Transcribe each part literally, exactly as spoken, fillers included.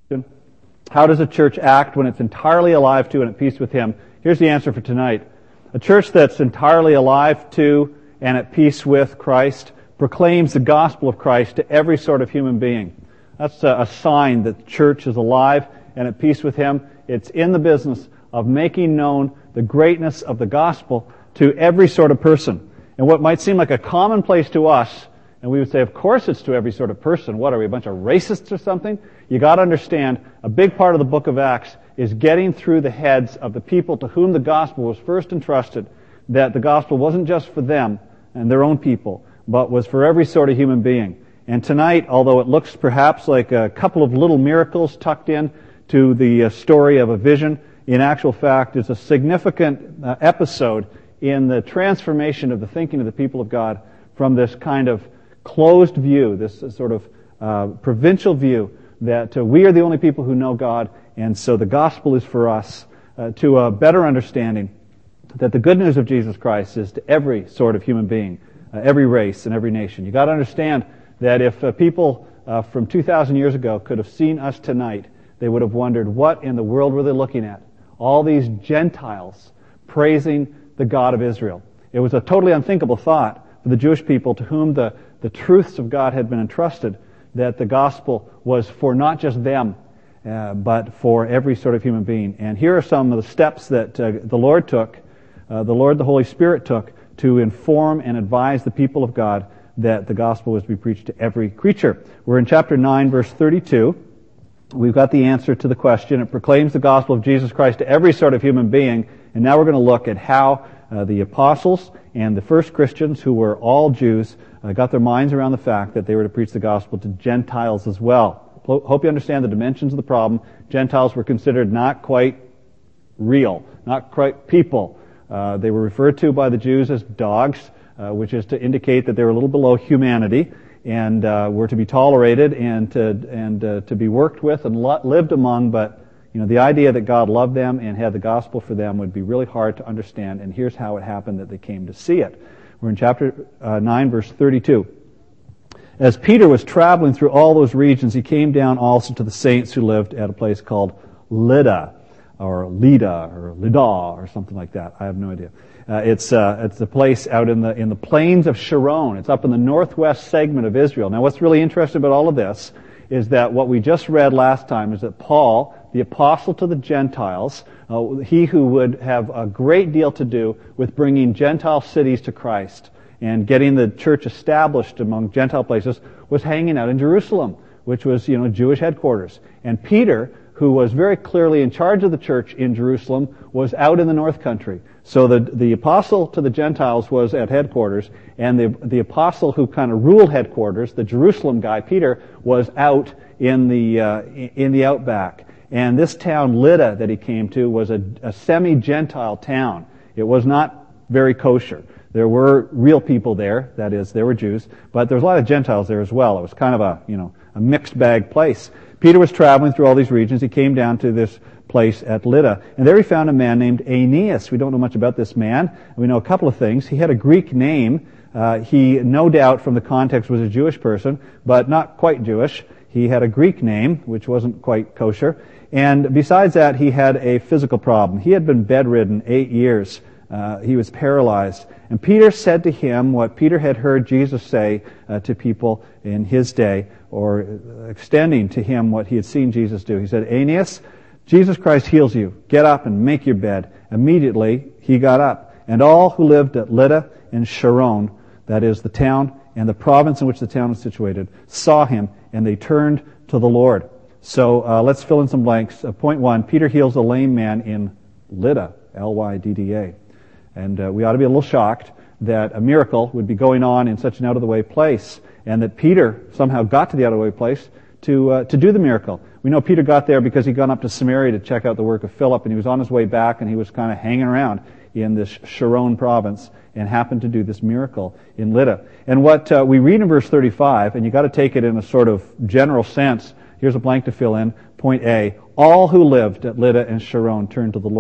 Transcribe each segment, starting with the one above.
How does a church act when it's entirely alive to and at peace with Him? Here's the answer for tonight. A church that's entirely alive to and at peace with Christ proclaims the gospel of Christ to every sort of human being. That's a, a sign that the church is alive and at peace with Him. It's in the business of making known the greatness of the gospel to every sort of person. And what might seem like a commonplace to us, and we would say, of course it's to every sort of person. What, are we, a bunch of racists or something? You got to understand, a big part of the book of Acts is getting through the heads of the people to whom the gospel was first entrusted, that the gospel wasn't just for them and their own people, but was for every sort of human being. And tonight, although it looks perhaps like a couple of little miracles tucked in to the story of a vision, in actual fact is a significant uh, episode in the transformation of the thinking of the people of God from this kind of closed view, this sort of uh, provincial view that uh, we are the only people who know God, and so the gospel is for us, uh, to a better understanding that the good news of Jesus Christ is to every sort of human being, uh, every race and every nation. You got to understand that if uh, people uh, from two thousand years ago could have seen us tonight, they would have wondered, what in the world were they looking at? All these Gentiles praising the God of Israel. It was a totally unthinkable thought for the Jewish people to whom the, the truths of God had been entrusted, that the gospel was for not just them, uh, but for every sort of human being. And here are some of the steps that uh, the Lord took, uh, the Lord, the Holy Spirit took, to inform and advise the people of God that the gospel was to be preached to every creature. We're in chapter nine, verse thirty-two. We've got the answer to the question. It proclaims the gospel of Jesus Christ to every sort of human being. And now we're going to look at how uh, the apostles and the first Christians, who were all Jews, uh, got their minds around the fact that they were to preach the gospel to Gentiles as well. Hope you understand the dimensions of the problem. Gentiles were considered not quite real, not quite people. Uh, they were referred to by the Jews as dogs, uh, which is to indicate that they were a little below humanity, and uh, were to be tolerated and to and uh, to be worked with and lo- lived among. But you know, the idea that God loved them and had the gospel for them would be really hard to understand. And here's how it happened that they came to see it. We're in chapter uh, nine, verse thirty-two. As Peter was traveling through all those regions, he came down also to the saints who lived at a place called Lydda, or Lydda, or Lydda, or something like that. I have no idea. Uh, it's uh, it's a place out in the in the plains of Sharon. It's up in the northwest segment of Israel. Now, what's really interesting about all of this is that what we just read last time is that Paul, the apostle to the Gentiles, uh, he who would have a great deal to do with bringing Gentile cities to Christ and getting the church established among Gentile places, was hanging out in Jerusalem, which was, you know, Jewish headquarters. And Peter, who was very clearly in charge of the church in Jerusalem, was out in the north country. So the the apostle to the Gentiles was at headquarters, and the the apostle who kind of ruled headquarters, the Jerusalem guy, Peter, was out in the uh, in the outback. And this town, Lydda, that he came to, was a, a semi-Gentile town. It was not very kosher. There were real people there, that is, there were Jews, but there was a lot of Gentiles there as well. It was kind of a, you know, a mixed bag place. Peter was traveling through all these regions. He came down to this place at Lydda, and there he found a man named Aeneas. We don't know much about this man. We know a couple of things. He had a Greek name. Uh, he, no doubt, from the context, was a Jewish person, but not quite Jewish. He had a Greek name, which wasn't quite kosher. And besides that, he had a physical problem. He had been bedridden eight years. Uh, he was paralyzed. And Peter said to him what Peter had heard Jesus say uh, to people in his day, or extending to him what he had seen Jesus do. He said, Aeneas, Jesus Christ heals you. Get up and make your bed. Immediately he got up. And all who lived at Lydda and Sharon, that is the town and the province in which the town was situated, saw him, and they turned to the Lord. So uh, let's fill in some blanks. Uh, point one, Peter heals a lame man in Lydda, L Y D D A. And uh, we ought to be a little shocked that a miracle would be going on in such an out-of-the-way place, and that Peter somehow got to the out-of-the-way place to uh, to do the miracle. We know Peter got there because he'd gone up to Samaria to check out the work of Philip, and he was on his way back, and he was kind of hanging around in this Sharon province and happened to do this miracle in Lydda. And what uh, we read in verse thirty-five, and you got to take it in a sort of general sense. Here's a blank to fill in. Point A, all who lived at Lydda and Sharon turned to the Lord.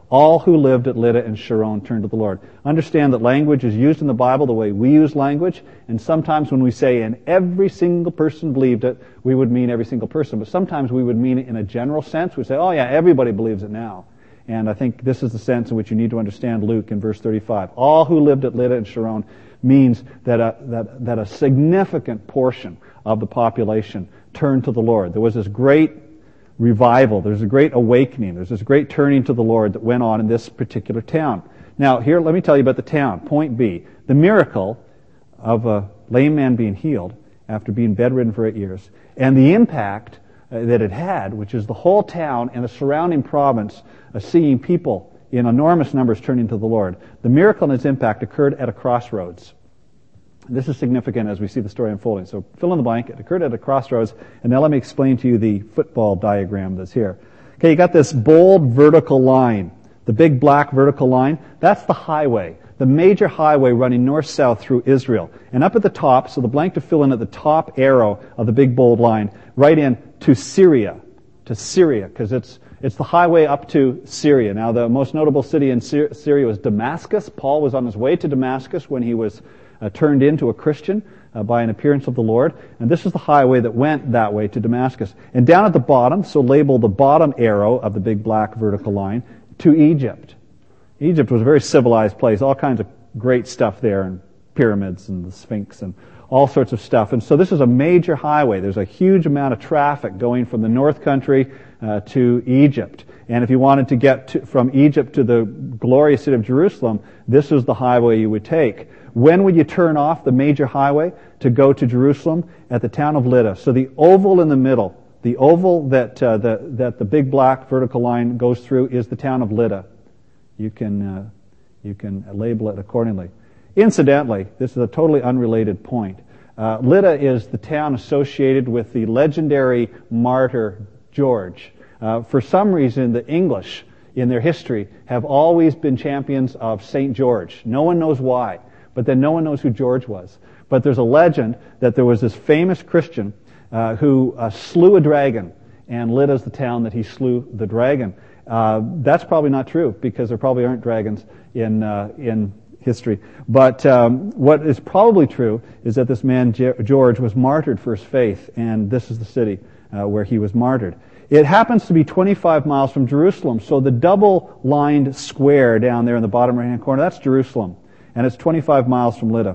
All who lived at Lydda and Sharon turned to the Lord. Understand that language is used in the Bible the way we use language, and sometimes when we say, and every single person believed it, we would mean every single person. But sometimes we would mean it in a general sense. We say, oh yeah, everybody believes it now. And I think this is the sense in which you need to understand Luke in verse thirty-five. All who lived at Lydda and Sharon means that a, that, that a significant portion of the population turned to the Lord. There was this great revival. There's a great awakening. There's this great turning to the Lord that went on in this particular town. Now, here, let me tell you about the town. Point B. The miracle of a lame man being healed after being bedridden for eight years, and the impact uh, that it had, which is the whole town and the surrounding province uh, seeing people in enormous numbers turning to the Lord. The miracle and its impact occurred at a crossroads. This is significant as we see the story unfolding. So fill in the blank. It occurred at a crossroads. And now let me explain to you the football diagram that's here. Okay, you got this bold vertical line. The big black vertical line. That's the highway. The major highway running north-south through Israel. And up at the top, so the blank to fill in at the top arrow of the big bold line, right in to Syria. To Syria, because it's it's the highway up to Syria. Now, the most notable city in Syria was Damascus. Paul was on his way to Damascus when he was Uh, turned into a Christian uh, by an appearance of the Lord. And this is the highway that went that way to Damascus. And down at the bottom, so label the bottom arrow of the big black vertical line, to Egypt. Egypt was a very civilized place, all kinds of great stuff there, and pyramids and the Sphinx and all sorts of stuff. And so this is a major highway. There's a huge amount of traffic going from the North Country uh, to Egypt. And if you wanted to get to, from Egypt to the glorious city of Jerusalem, this is the highway you would take. When would you turn off the major highway to go to Jerusalem? At the town of Lydda. So the oval in the middle, the oval that uh, the, that the big black vertical line goes through is the town of Lydda. You can uh, you can label it accordingly. Incidentally, this is a totally unrelated point. Uh, Lydda is the town associated with the legendary martyr George. Uh, for some reason, the English in their history have always been champions of Saint George. No one knows why. But then no one knows who George was. But there's a legend that there was this famous Christian uh, who uh, slew a dragon, and Lydda is the town that he slew the dragon. Uh, that's probably not true, because there probably aren't dragons in uh, in history. But um, what is probably true is that this man George was martyred for his faith, and this is the city uh, where he was martyred. It happens to be twenty-five miles from Jerusalem, so the double-lined square down there in the bottom right-hand corner, that's Jerusalem. And it's twenty-five miles from Lydda.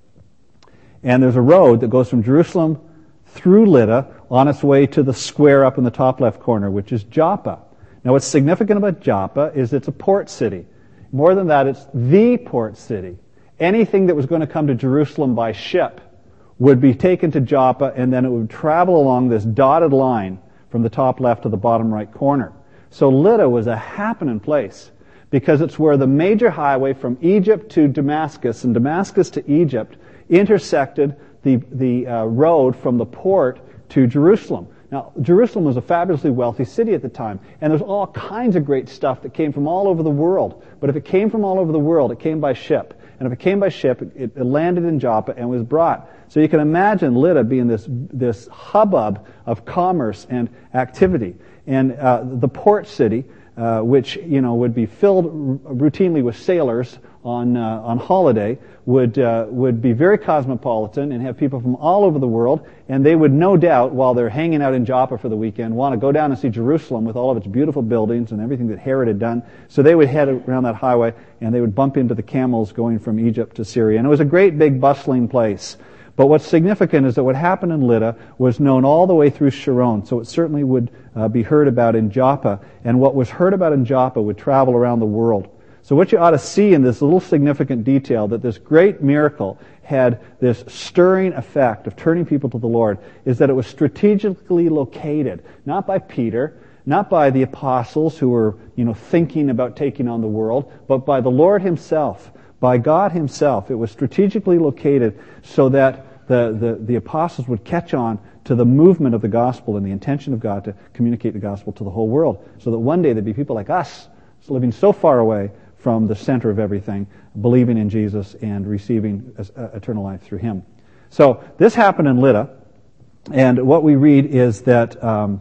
And there's a road that goes from Jerusalem through Lydda on its way to the square up in the top left corner, which is Joppa. Now, what's significant about Joppa is it's a port city. More than that, it's the port city. Anything that was going to come to Jerusalem by ship would be taken to Joppa, and then it would travel along this dotted line from the top left to the bottom right corner. So Lydda was a happening place, because it's where the major highway from Egypt to Damascus and Damascus to Egypt intersected the, the uh, road from the port to Jerusalem. Now, Jerusalem was a fabulously wealthy city at the time, and there's all kinds of great stuff that came from all over the world. But if it came from all over the world, it came by ship. And if it came by ship, it, it landed in Joppa and was brought. So you can imagine Lydda being this, this hubbub of commerce and activity. And uh, the port city, Uh, which you know would be filled r- routinely with sailors on uh, on holiday, would uh, would be very cosmopolitan and have people from all over the world, and they would no doubt, while they're hanging out in Joppa for the weekend, want to go down and see Jerusalem with all of its beautiful buildings and everything that Herod had done. So they would head around that highway, and they would bump into the camels going from Egypt to Syria, and it was a great big bustling place. But what's significant is that what happened in Lydda was known all the way through Sharon, so it certainly would uh, be heard about in Joppa. And what was heard about in Joppa would travel around the world. So what you ought to see in this little significant detail, that this great miracle had this stirring effect of turning people to the Lord, is that it was strategically located, not by Peter, not by the apostles who were, you know, thinking about taking on the world, but by the Lord himself. By God himself. It was strategically located so that the, the, the apostles would catch on to the movement of the gospel and the intention of God to communicate the gospel to the whole world, so that one day there'd be people like us living so far away from the center of everything, believing in Jesus and receiving uh, eternal life through him. So this happened in Lydda, and what we read is that um,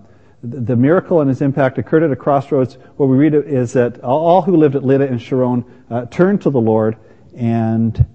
the miracle and its impact occurred at a crossroads. What we read is that all who lived at Lydda and Sharon uh, turned to the Lord, and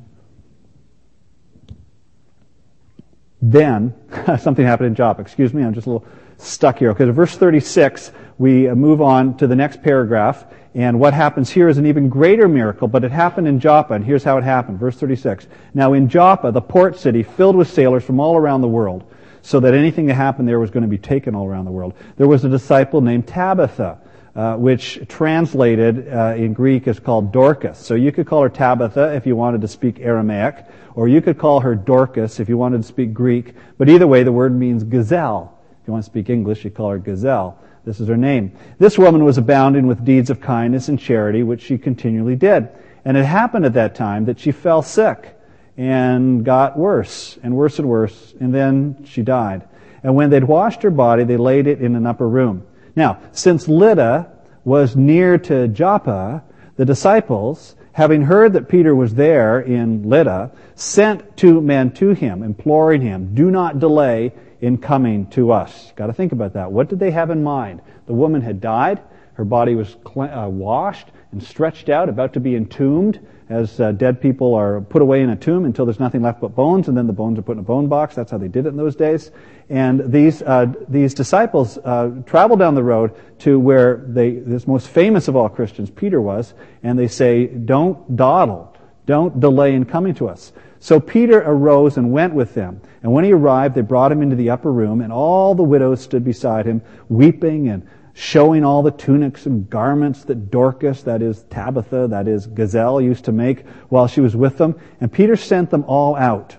then something happened in Joppa. Excuse me, I'm just a little stuck here. Okay, to verse thirty-six, we move on to the next paragraph, and what happens here is an even greater miracle, but it happened in Joppa, and here's how it happened. Verse thirty-six. Now in Joppa, the port city, filled with sailors from all around the world, so that anything that happened there was going to be taken all around the world, there was a disciple named Tabitha, uh, which translated uh, in Greek is called Dorcas. So you could call her Tabitha if you wanted to speak Aramaic, or you could call her Dorcas if you wanted to speak Greek, but either way the word means gazelle. If you want to speak English, you call her Gazelle. This is her name. This woman was abounding with deeds of kindness and charity, which she continually did. And it happened at that time that she fell sick and got worse and worse and worse, and then she died. And when they'd washed her body, they laid it in an upper room. Now, since Lydda was near to Joppa, the disciples, having heard that Peter was there in Lydda, sent two men to him, imploring him, "Do not delay in coming to us." Got to think about that. What did they have in mind? The woman had died. Her body was uh, washed and stretched out, about to be entombed, as uh, dead people are put away in a tomb until there's nothing left but bones, and then the bones are put in a bone box. That's how they did it in those days. And these uh, these disciples uh, travel down the road to where they this most famous of all Christians, Peter, was, and they say, "Don't dawdle. Don't delay in coming to us." So Peter arose and went with them. And when he arrived, they brought him into the upper room, and all the widows stood beside him, weeping and showing all the tunics and garments that Dorcas, that is Tabitha, that is Gazelle, used to make while she was with them. And Peter sent them all out.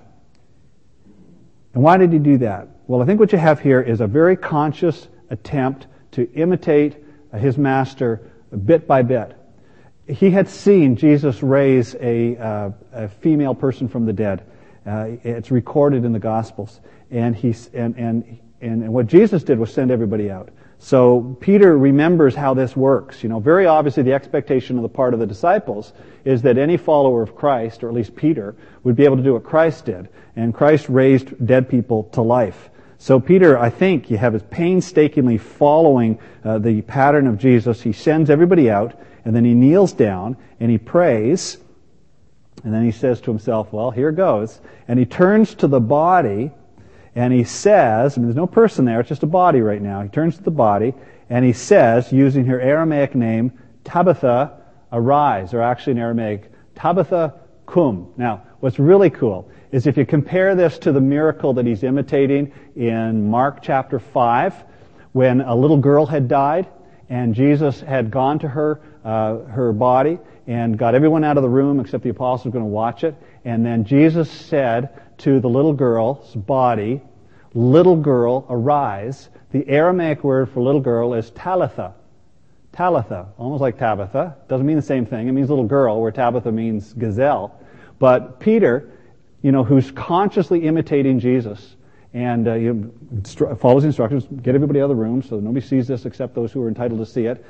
And why did he do that? Well, I think what you have here is a very conscious attempt to imitate his master bit by bit. He had seen Jesus raise a, uh, a female person from the dead. Uh, it's recorded in the Gospels, and he and, and and what Jesus did was send everybody out. So Peter remembers how this works. You know, very obviously the expectation on the part of the disciples is that any follower of Christ, or at least Peter, would be able to do what Christ did, and Christ raised dead people to life. So Peter, I think, you have is painstakingly following uh, the pattern of Jesus. He sends everybody out. And then he kneels down and he prays, and then he says to himself, well, here goes. And he turns to the body and he says, I mean, there's no person there, it's just a body right now. He turns to the body and he says, using her Aramaic name, Tabitha, arise, or actually in Aramaic, Tabitha cum. Now, what's really cool is if you compare this to the miracle that he's imitating in Mark chapter five, when a little girl had died, and Jesus had gone to her, uh, her body, and got everyone out of the room except the apostles were going to watch it. And then Jesus said to the little girl's body, "Little girl, arise." The Aramaic word for little girl is Talitha. Talitha, almost like Tabitha. Doesn't mean the same thing. It means little girl, where Tabitha means gazelle. But Peter, you know, who's consciously imitating Jesus, and uh, you know, follows the instructions, get everybody out of the room so nobody sees this except those who are entitled to see it,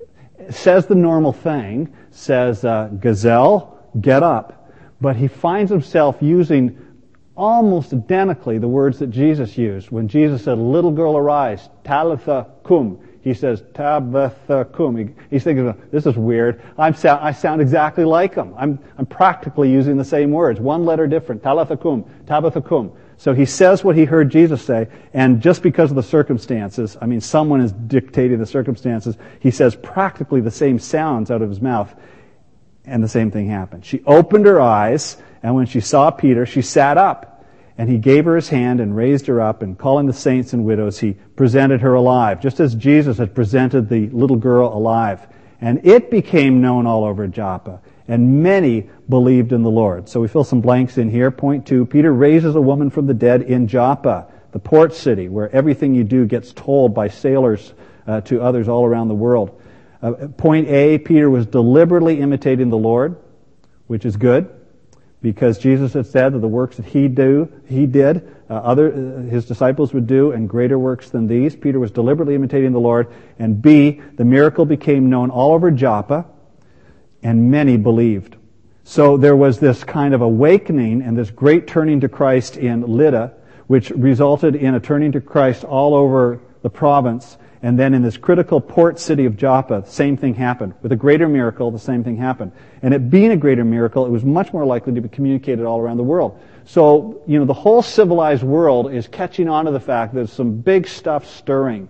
says the normal thing, says, uh, Gazelle, get up. But he finds himself using almost identically the words that Jesus used. When Jesus said, "Little girl, arise," Talitha cum, he says, Tabitha cum. He, he's thinking, this is weird. I'm sound, I sound exactly like him. I'm, I'm practically using the same words. One letter different. Talitha cum, Tabitha cum. So he says what he heard Jesus say, and just because of the circumstances, I mean, someone is dictating the circumstances, he says practically the same sounds out of his mouth, and the same thing happened. She opened her eyes, and when she saw Peter, she sat up, and he gave her his hand and raised her up, and calling the saints and widows, he presented her alive, just as Jesus had presented the little girl alive. And it became known all over Joppa, and many believed in the Lord. So we fill some blanks in here. Point two, Peter raises a woman from the dead in Joppa, the port city, where everything you do gets told by sailors uh, to others all around the world. Uh, point A, Peter was deliberately imitating the Lord, which is good, because Jesus had said that the works that he do, he did, uh, other uh, his disciples would do, and greater works than these. Peter was deliberately imitating the Lord. And B, the miracle became known all over Joppa, and many believed. So there was this kind of awakening and this great turning to Christ in Lydda, which resulted in a turning to Christ all over the province. And then in this critical port city of Joppa, the same thing happened. With a greater miracle, the same thing happened. And it being a greater miracle, it was much more likely to be communicated all around the world. So, you know, the whole civilized world is catching on to the fact that there's some big stuff stirring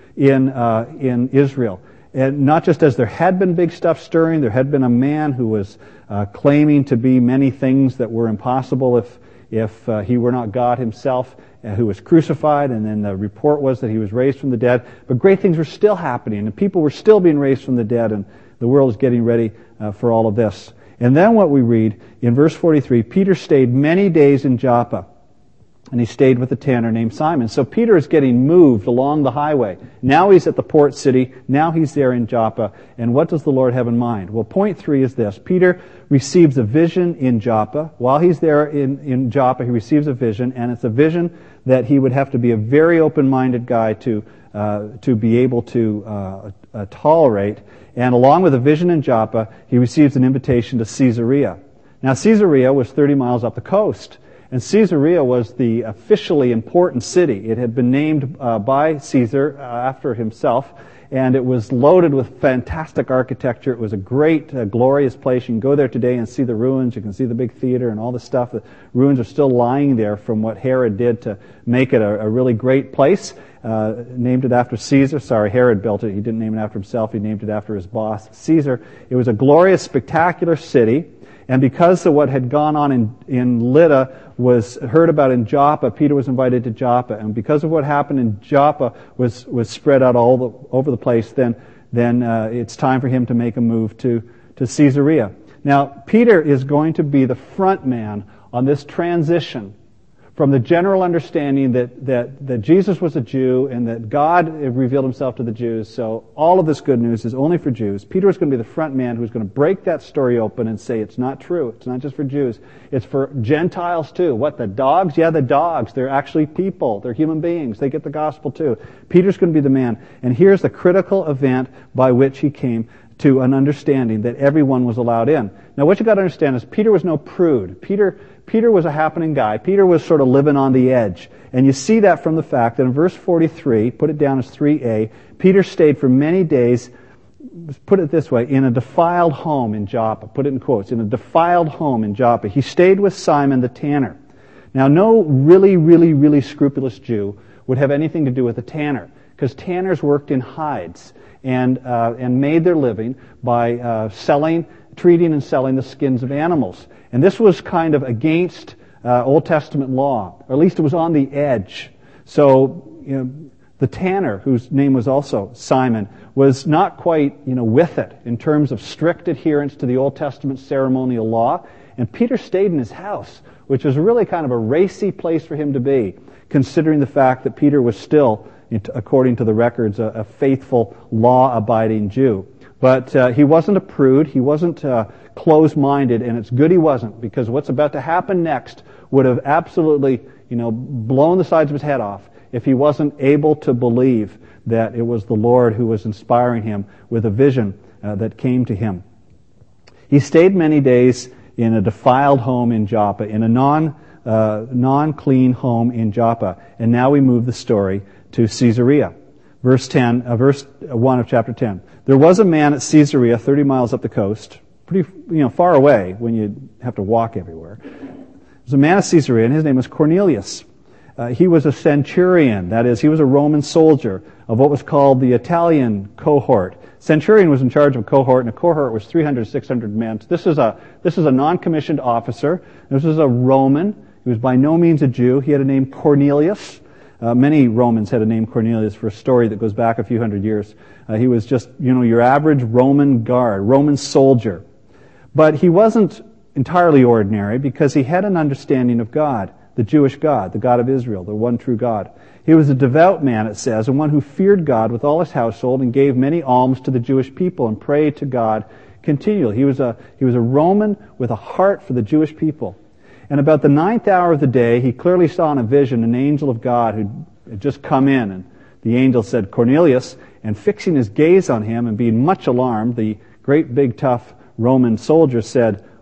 in uh, in Israel. And not just as there had been big stuff stirring, there had been a man who was uh, claiming to be many things that were impossible if if uh, he were not God himself, uh, who was crucified, and then the report was that he was raised from the dead. But great things were still happening, and people were still being raised from the dead, and the world is getting ready uh, for all of this. And then what we read in verse forty-three, Peter stayed many days in Joppa, and he stayed with a tanner named Simon. So Peter is getting moved along the highway. Now he's at the port city. Now he's there in Joppa. And what does the Lord have in mind? Well, point three is this. Peter receives a vision in Joppa. While he's there in, in Joppa, he receives a vision, and it's a vision that he would have to be a very open-minded guy to uh, to be able to uh, uh, tolerate. And along with a vision in Joppa, he receives an invitation to Caesarea. Now, Caesarea was thirty miles up the coast. And Caesarea was the officially important city. It had been named uh, by Caesar uh, after himself, and it was loaded with fantastic architecture. It was a great, uh, glorious place. You can go there today and see the ruins. You can see the big theater and all the stuff. The ruins are still lying there from what Herod did to make it a, a really great place. Uh, named it after Caesar. Sorry, Herod built it. He didn't name it after himself. He named it after his boss, Caesar. It was a glorious, spectacular city. And because of what had gone on in, in Lydda was heard about in Joppa, Peter was invited to Joppa. And because of what happened in Joppa was, was spread out all the, over the place, then, then uh, it's time for him to make a move to, to Caesarea. Now, Peter is going to be the front man on this transition from the general understanding that, that, that Jesus was a Jew and that God revealed himself to the Jews, so all of this good news is only for Jews. Peter is going to be the front man who's going to break that story open and say it's not true. It's not just for Jews. It's for Gentiles too. What, the dogs? Yeah, the dogs. They're actually people. They're human beings. They get the gospel too. Peter's going to be the man. And here's the critical event by which he came to an understanding that everyone was allowed in. Now, what you got to understand is Peter was no prude. Peter Peter was a happening guy. Peter was sort of living on the edge. And you see that from the fact that in verse forty-three, put it down as three A, Peter stayed for many days, put it this way, in a defiled home in Joppa. Put it in quotes, in a defiled home in Joppa. He stayed with Simon the tanner. Now, no really, really, really scrupulous Jew would have anything to do with a tanner, because tanners worked in hides and uh, and made their living by uh, selling, treating and selling the skins of animals. And this was kind of against uh, Old Testament law, or at least it was on the edge. So, you know, the tanner, whose name was also Simon, was not quite, you know, with it in terms of strict adherence to the Old Testament ceremonial law. And Peter stayed in his house, which was really kind of a racy place for him to be, considering the fact that Peter was still, according to the records, a, a faithful, law-abiding Jew. But uh, he wasn't a prude. He wasn't uh, closed-minded, and it's good he wasn't, because what's about to happen next would have absolutely, you know, blown the sides of his head off if he wasn't able to believe that it was the Lord who was inspiring him with a vision uh, that came to him. He stayed many days in a defiled home in Joppa, in a non uh, non-clean home in Joppa, and now we move the story to Caesarea. Verse ten, uh, verse one of chapter ten. There was a man at Caesarea, thirty miles up the coast, pretty, you know, far away when you have to walk everywhere. There was a man at Caesarea, and his name was Cornelius. Uh, he was a centurion, that is, he was a Roman soldier of what was called the Italian cohort. Centurion was in charge of a cohort, and a cohort was three hundred, six hundred men. This is a this is a non-commissioned officer. This is a Roman. He was by no means a Jew. He had a name Cornelius. Uh, many Romans had a name Cornelius for a story that goes back a few hundred years. Uh, he was just, you know, your average Roman guard, Roman soldier. But he wasn't entirely ordinary because he had an understanding of God, the Jewish God, the God of Israel, the one true God. He was a devout man, it says, and one who feared God with all his household and gave many alms to the Jewish people and prayed to God continually. He was a, he was a Roman with a heart for the Jewish people. And about the ninth hour of the day, he clearly saw in a vision an angel of God who had just come in. And the angel said, Cornelius, and fixing his gaze on him and being much alarmed, the great big tough Roman soldier said,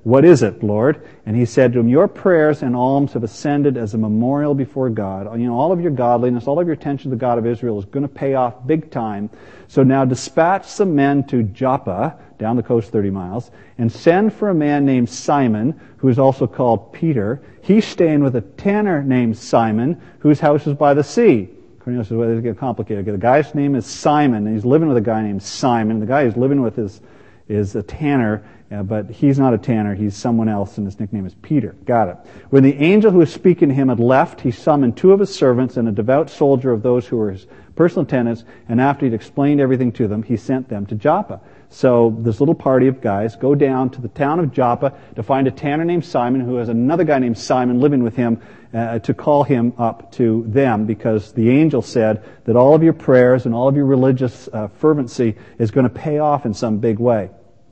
"What is it, Lord?" And he said to him, "Your prayers and alms have ascended as a memorial before God. You know, all of your godliness, all of your attention to the God of Israel is going to pay off big time. So now dispatch some men to Joppa, down the coast thirty miles, and send for a man named Simon, who is also called Peter. He's staying with a tanner named Simon, whose house is by the sea." Cornelius says, well, this is getting complicated. The guy's name is Simon, and he's living with a guy named Simon. The guy he's living with is, is a tanner, uh, but he's not a tanner. He's someone else, and his nickname is Peter. Got it. When the angel who was speaking to him had left, he summoned two of his servants and a devout soldier of those who were his personal attendants, and after he'd explained everything to them, he sent them to Joppa. So this little party of guys go down to the town of Joppa to find a tanner named Simon, who has another guy named Simon living with him, uh, to call him up to them, because the angel said that all of your prayers and all of your religious uh, fervency is going to pay off in some big way.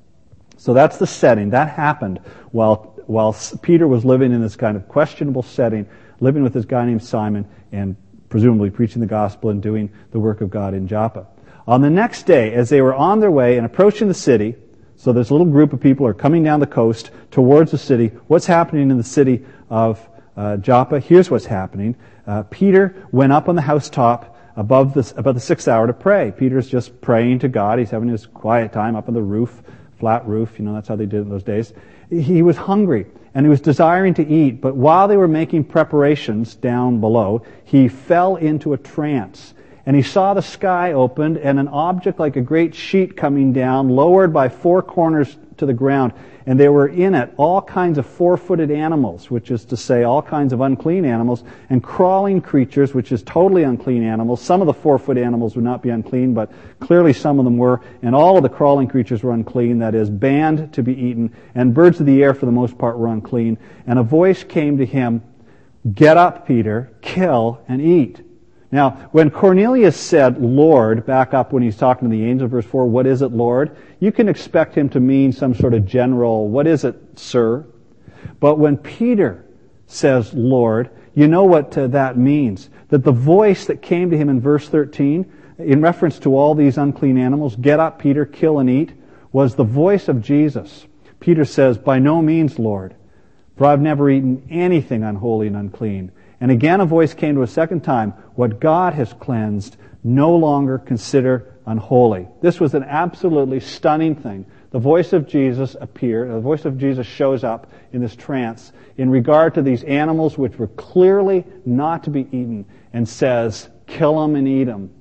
So that's the setting. That happened while while Peter was living in this kind of questionable setting, living with this guy named Simon, and presumably preaching the gospel and doing the work of God in Joppa. On the next day, as they were on their way and approaching the city, so this little group of people are coming down the coast towards the city. What's happening in the city of uh, Joppa? Here's what's happening. Uh, Peter went up on the housetop above the, above the sixth hour to pray. Peter's just praying to God. He's having his quiet time up on the roof, flat roof. You know, that's how they did it in those days. He was hungry and he was desiring to eat, but while they were making preparations down below, he fell into a trance. And he saw the sky opened and an object like a great sheet coming down, lowered by four corners to the ground. And there were in it all kinds of four-footed animals, which is to say all kinds of unclean animals, and crawling creatures, which is totally unclean animals. Some of the four-foot animals would not be unclean, but clearly some of them were. And all of the crawling creatures were unclean, that is, banned to be eaten. And birds of the air, for the most part, were unclean. And a voice came to him, "Get up, Peter, kill and eat." Now, when Cornelius said, "Lord," back up when he's talking to the angel, verse four, "What is it, Lord?" you can expect him to mean some sort of general, "What is it, sir?" But when Peter says, "Lord," you know what uh, that means. That the voice that came to him in verse thirteen, in reference to all these unclean animals, "Get up, Peter, kill and eat," was the voice of Jesus. Peter says, "By no means, Lord, for I've never eaten anything unholy and unclean." And again a voice came to a second time, "What God has cleansed, no longer consider unholy." This was an absolutely stunning thing. The voice of Jesus appeared, the voice of Jesus shows up in this trance in regard to these animals which were clearly not to be eaten, and says, "Kill them and eat them."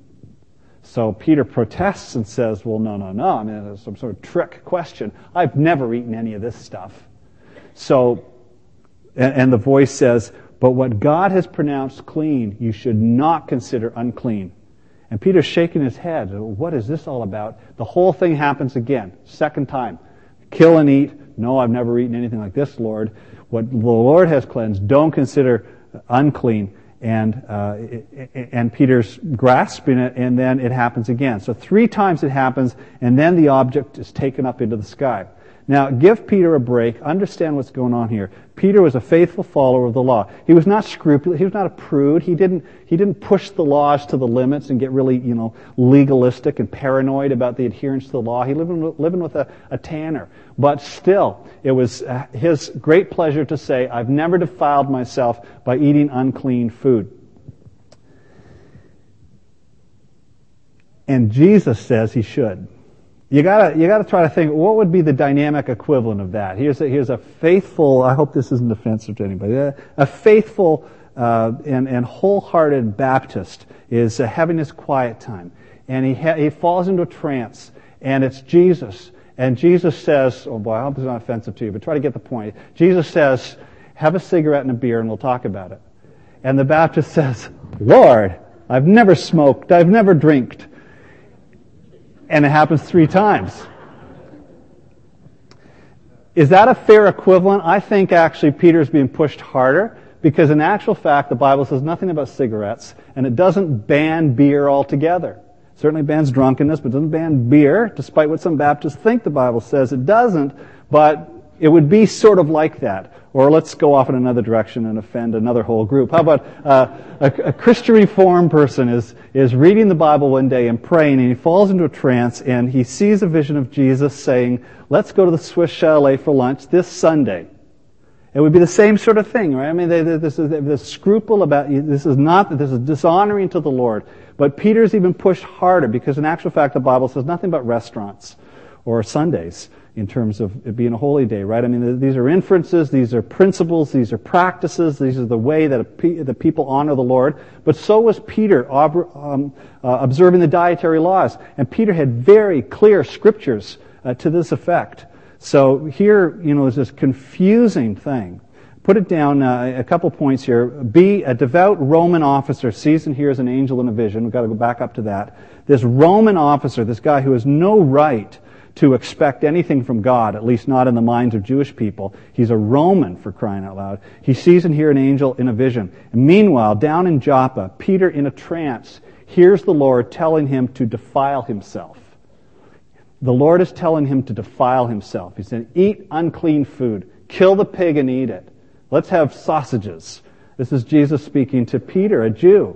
So Peter protests and says, "Well, no, no, no. I mean, it's some sort of trick question. I've never eaten any of this stuff." So, and, and the voice says, "But what God has pronounced clean, you should not consider unclean." And Peter's shaking his head. What is this all about? The whole thing happens again, second time. "Kill and eat." "No, I've never eaten anything like this, Lord. What the Lord has cleansed, don't consider unclean." And uh, and Peter's grasping it, and then it happens again. So three times it happens, and then the object is taken up into the sky. Now, give Peter a break. Understand what's going on here. Peter was a faithful follower of the law. He was not scrupulous. He was not a prude. He didn't, he didn't push the laws to the limits and get really, you know, legalistic and paranoid about the adherence to the law. He lived with, living with a, a tanner. But still, it was his great pleasure to say, "I've never defiled myself by eating unclean food." And Jesus says he should. You gotta, you gotta try to think, what would be the dynamic equivalent of that? Here's a, here's a faithful, I hope this isn't offensive to anybody, a, a faithful uh, and, and wholehearted Baptist is uh, having his quiet time. And he, ha- he falls into a trance, and it's Jesus. And Jesus says, oh boy, I hope it's not offensive to you, but try to get the point. Jesus says, "Have a cigarette and a beer and we'll talk about it." And the Baptist says, "Lord, I've never smoked, I've never drinked." And it happens three times. Is that a fair equivalent? I think actually Peter's being pushed harder, because in actual fact the Bible says nothing about cigarettes, and it doesn't ban beer altogether. It certainly bans drunkenness, but it doesn't ban beer, despite what some Baptists think the Bible says. It doesn't, but it would be sort of like that. Or let's go off in another direction and offend another whole group. How about uh, a, a Christian Reformed person is, is reading the Bible one day and praying, and he falls into a trance, and he sees a vision of Jesus saying, let's go to the Swiss Chalet for lunch this Sunday. It would be the same sort of thing, right? I mean, they, they, this is the scruple about, this is not, this is dishonoring to the Lord. But Peter's even pushed harder, because in actual fact the Bible says nothing but restaurants or Sundays in terms of it being a holy day, right? I mean, these are inferences, these are principles, these are practices, these are the way that a pe- the people honor the Lord. But so was Peter ob- um, uh, observing the dietary laws. And Peter had very clear scriptures uh, to this effect. So here, you know, is this confusing thing. Put it down, uh, a couple points here. B, a devout Roman officer sees and hears an angel in a vision. We've got to go back up to that. This Roman officer, this guy who has no right to expect anything from God, at least not in the minds of Jewish people. He's a Roman, for crying out loud. He sees and hears an angel in a vision. And meanwhile, down in Joppa, Peter, in a trance, hears the Lord telling him to defile himself. The Lord is telling him to defile himself. He said, eat unclean food. Kill the pig and eat it. Let's have sausages. This is Jesus speaking to Peter, a Jew.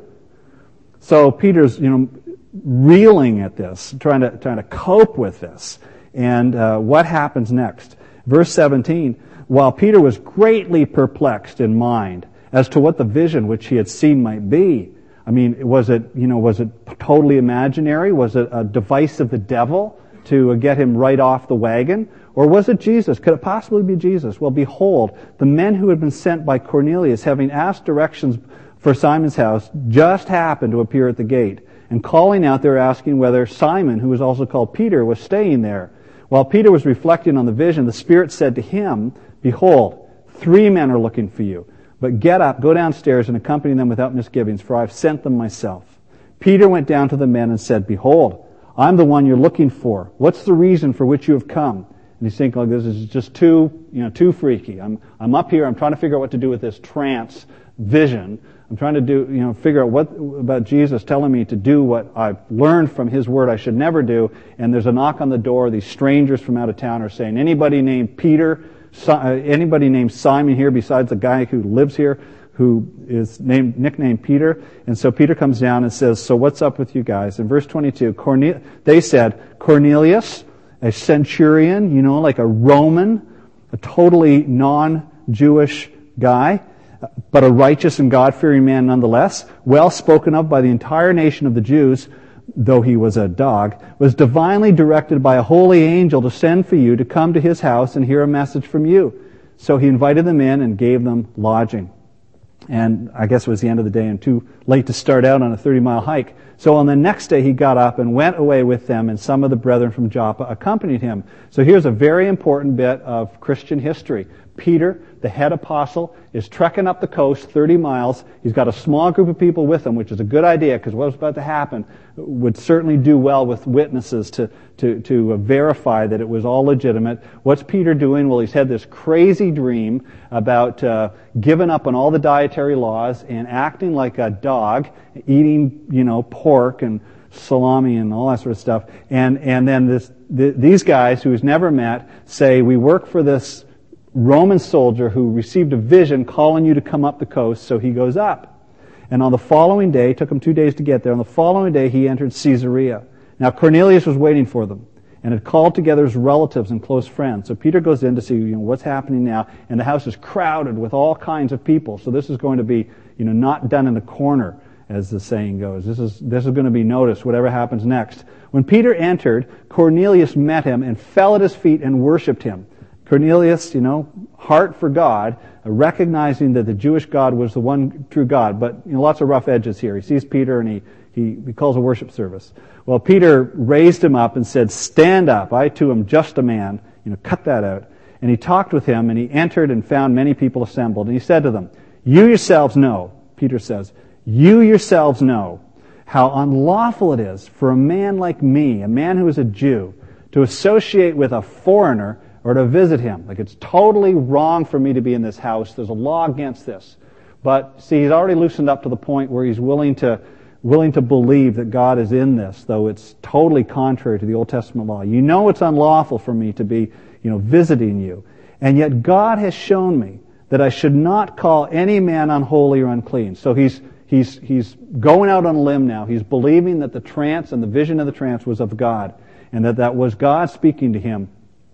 So Peter's, you know, reeling at this, trying to trying to cope with this. And uh, what happens next? Verse seventeen, while Peter was greatly perplexed in mind as to what the vision which he had seen might be. I mean, was it, you know, was it totally imaginary? Was it a device of the devil to get him right off the wagon? Or was it Jesus? Could it possibly be Jesus? Well, behold, the men who had been sent by Cornelius, having asked directions for Simon's house, just happened to appear at the gate. And calling out, they were asking whether Simon, who was also called Peter, was staying there. While Peter was reflecting on the vision, the Spirit said to him, behold, three men are looking for you. But get up, go downstairs, and accompany them without misgivings, for I have sent them myself. Peter went down to the men and said, behold, I'm the one you're looking for. What's the reason for which you have come? And he's thinking, like, this is just too, you know, too freaky. I'm, I'm up here, I'm trying to figure out what to do with this trance vision. I'm trying to do, you know, figure out what about Jesus telling me to do what I've learned from His Word I should never do. And there's a knock on the door. These strangers from out of town are saying, anybody named Peter, anybody named Simon here besides the guy who lives here, who is named, nicknamed Peter? And so Peter comes down and says, so what's up with you guys? In verse twenty-two, Cornel- they said, Cornelius, a centurion, you know, like a Roman, a totally non-Jewish guy, but a righteous and God-fearing man nonetheless, well spoken of by the entire nation of the Jews, though he was a dog, was divinely directed by a holy angel to send for you to come to his house and hear a message from you. So he invited them in and gave them lodging. And I guess it was the end of the day and too late to start out on a thirty-mile hike. So on the next day he got up and went away with them, and some of the brethren from Joppa accompanied him. So here's a very important bit of Christian history. Peter, the head apostle, is trekking up the coast thirty miles. He's got a small group of people with him, which is a good idea, because what was about to happen would certainly do well with witnesses to, to, to uh, verify that it was all legitimate. What's Peter doing? Well, he's had this crazy dream about uh, giving up on all the dietary laws and acting like a dog, eating, you know, pork and salami and all that sort of stuff. And, and then this, th- these guys who he's never met say, we work for this Roman soldier who received a vision calling you to come up the coast, so he goes up. And on the following day, it took him two days to get there, on the following day he entered Caesarea. Now Cornelius was waiting for them and had called together his relatives and close friends. So Peter goes in to see, you know, what's happening now, and the house is crowded with all kinds of people. So this is going to be, you know, not done in a corner, as the saying goes. This is, this is going to be noticed, whatever happens next. When Peter entered, Cornelius met him and fell at his feet and worshipped him. Cornelius, you know, heart for God, recognizing that the Jewish God was the one true God, but, you know, lots of rough edges here. He sees Peter and he, he, he calls a worship service. Well, Peter raised him up and said, stand up, I too am just a man. You know, cut that out. And he talked with him, and he entered and found many people assembled. And he said to them, you yourselves know, Peter says, you yourselves know how unlawful it is for a man like me, a man who is a Jew, to associate with a foreigner or to visit him. Like, it's totally wrong for me to be in this house. There's a law against this. But see, he's already loosened up to the point where he's willing to willing to believe that God is in this, though it's totally contrary to the Old Testament law. You know it's unlawful for me to be, you know, visiting you. And yet God has shown me that I should not call any man unholy or unclean. So he's he's he's going out on a limb now. He's believing that the trance and the vision of the trance was of God, and that that was God speaking to him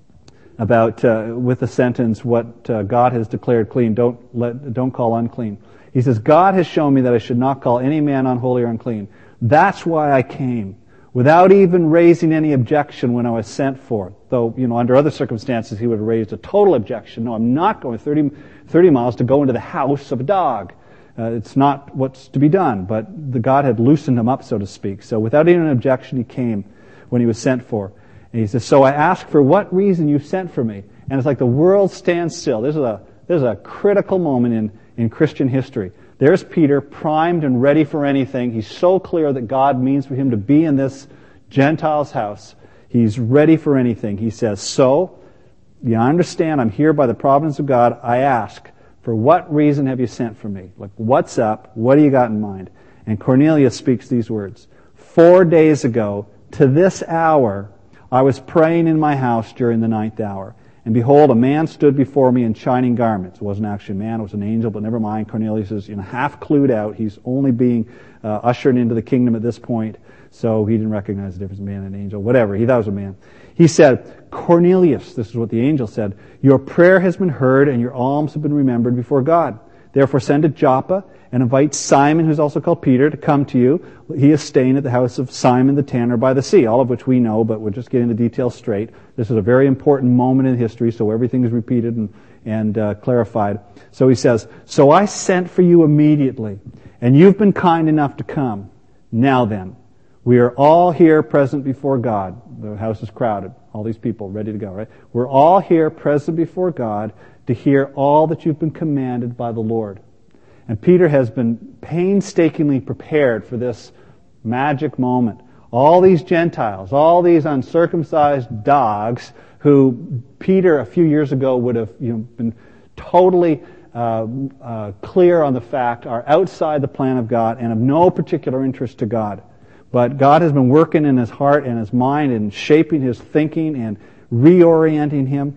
about uh, with the sentence, what uh, God has declared clean, don't let don't call unclean. He says, God has shown me that I should not call any man unholy or unclean. That's why I came, without even raising any objection when I was sent for. Though, you know, under other circumstances he would have raised a total objection. No, I'm not going thirty, thirty miles to go into the house of a dog. Uh, it's not what's to be done. But the God had loosened him up, so to speak. So without even an objection, he came when he was sent for. And he says, so I ask for what reason you sent for me. And it's like the world stands still. This is a, this is a critical moment in, in Christian history. There's Peter, primed and ready for anything. He's so clear that God means for him to be in this Gentile's house. He's ready for anything. He says, so, you understand, I'm here by the providence of God. I ask, for what reason have you sent for me? Like, what's up? What do you got in mind? And Cornelius speaks these words. Four days ago, to this hour, I was praying in my house during the ninth hour. And behold, a man stood before me in shining garments. It wasn't actually a man, it was an angel, but never mind. Cornelius is, you know, half clued out. He's only being uh, ushered into the kingdom at this point. So he didn't recognize the difference between man and angel. Whatever, he thought it was a man. He said, Cornelius, this is what the angel said, your prayer has been heard and your alms have been remembered before God. Therefore send to Joppa and invite Simon, who's also called Peter, to come to you. He is staying at the house of Simon the tanner by the sea, all of which we know, but we're just getting the details straight. This is a very important moment in history, so everything is repeated and, and uh, clarified. So he says, so I sent for you immediately, and you've been kind enough to come. Now then, we are all here present before God. The house is crowded. All these people ready to go, right? We're all here present before God to hear all that you've been commanded by the Lord. And Peter has been painstakingly prepared for this magic moment. All these Gentiles, all these uncircumcised dogs who Peter a few years ago would have, you know, been totally uh, uh, clear on the fact are outside the plan of God and of no particular interest to God. But God has been working in his heart and his mind and shaping his thinking and reorienting him.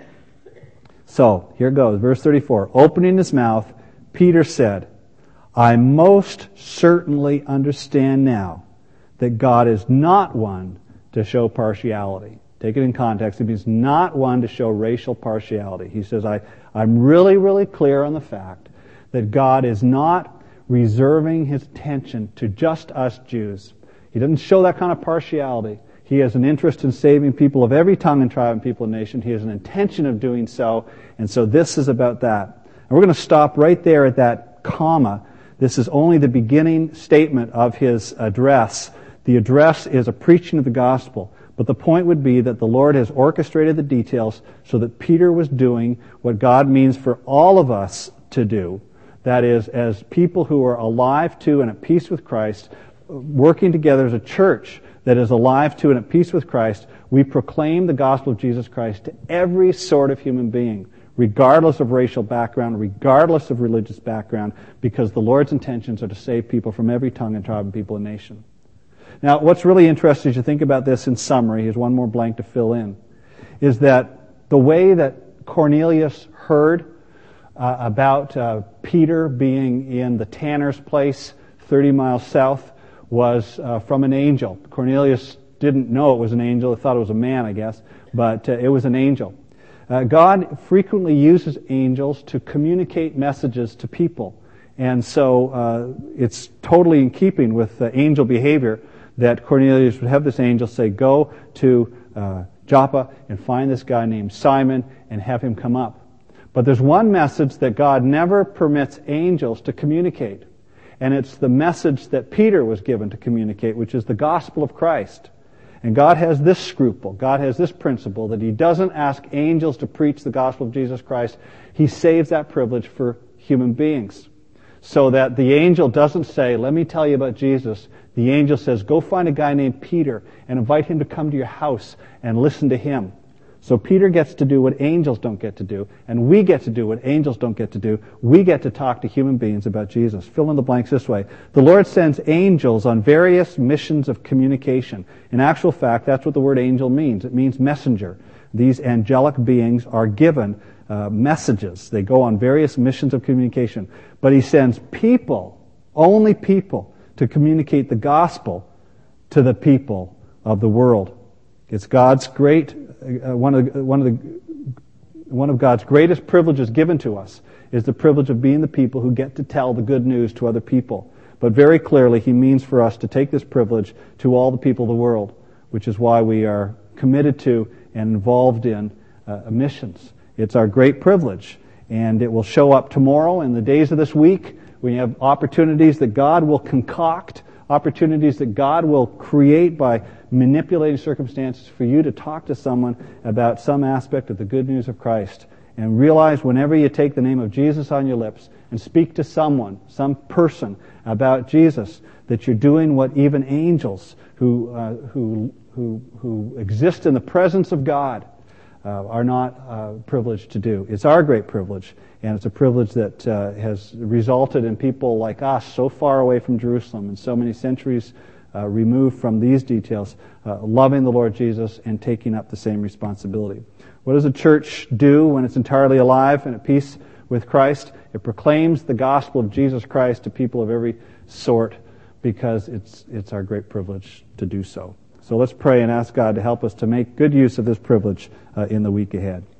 So, here goes, verse thirty-four. Opening his mouth, Peter said, I most certainly understand now that God is not one to show partiality. Take it in context. It means not one to show racial partiality. He says, I, I'm really, really clear on the fact that God is not reserving his attention to just us Jews. He doesn't show that kind of partiality. He has an interest in saving people of every tongue and tribe and people and nation. He has an intention of doing so. And so this is about that. And we're going to stop right there at that comma. This is only the beginning statement of his address. The address is a preaching of the gospel. But the point would be that the Lord has orchestrated the details so that Peter was doing what God means for all of us to do. That is, as people who are alive to and at peace with Christ, working together as a church that is alive to and at peace with Christ, we proclaim the gospel of Jesus Christ to every sort of human being, regardless of racial background, regardless of religious background, because the Lord's intentions are to save people from every tongue and tribe and people and nation. Now, what's really interesting as you think about this in summary, here's one more blank to fill in, is that the way that Cornelius heard uh, about uh, Peter being in the tanner's place thirty miles south was uh, from an angel. Cornelius didn't know it was an angel. He thought it was a man, I guess, but uh, it was an angel. Uh, God frequently uses angels to communicate messages to people. And so uh, it's totally in keeping with uh, angel behavior that Cornelius would have this angel say, go to uh, Joppa and find this guy named Simon and have him come up. But there's one message that God never permits angels to communicate. And it's the message that Peter was given to communicate, which is the gospel of Christ. And God has this scruple, God has this principle, that he doesn't ask angels to preach the gospel of Jesus Christ. He saves that privilege for human beings. So that the angel doesn't say, let me tell you about Jesus. The angel says, go find a guy named Peter and invite him to come to your house and listen to him. So Peter gets to do what angels don't get to do, and we get to do what angels don't get to do. We get to talk to human beings about Jesus. Fill in the blanks this way. The Lord sends angels on various missions of communication. In actual fact, that's what the word angel means. It means messenger. These angelic beings are given uh, messages. They go on various missions of communication. But he sends people, only people, to communicate the gospel to the people of the world. It's God's great, uh, one of the, one of the, one of God's greatest privileges given to us is the privilege of being the people who get to tell the good news to other people. But very clearly, he means for us to take this privilege to all the people of the world, which is why we are committed to and involved in uh, missions. It's our great privilege, and it will show up tomorrow in the days of this week. We have opportunities that God will concoct, opportunities that God will create by manipulating circumstances for you to talk to someone about some aspect of the good news of Christ. And realize whenever you take the name of Jesus on your lips and speak to someone, some person about Jesus, that you're doing what even angels who uh, who who who exist in the presence of God uh, are not uh, privileged to do. It's our great privilege, and it's a privilege that uh, has resulted in people like us so far away from Jerusalem and so many centuries uh, removed from these details, uh, loving the Lord Jesus and taking up the same responsibility. What does a church do when it's entirely alive and at peace with Christ? It proclaims the gospel of Jesus Christ to people of every sort because it's it's our great privilege to do so. So let's pray and ask God to help us to make good use of this privilege uh, in the week ahead.